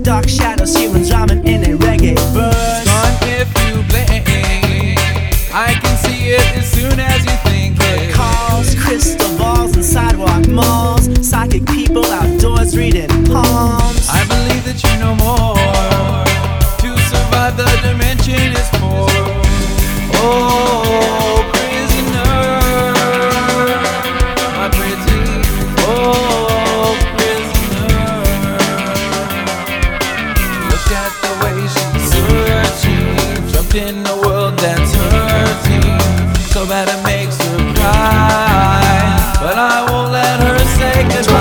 dark shadows, humans rhyming in a reggae verse. Fun if you blink, I can see it as soon as you think it. Calls, crystal balls and sidewalk malls, psychic people outdoors reading palms. I believe that you know more. To survive the dimension is for. Oh, prisoner, my pretty, oh, prisoner. Look at the way she's searching, trapped in a world that's hurting, so bad it makes her cry. But I won't let her say goodbye.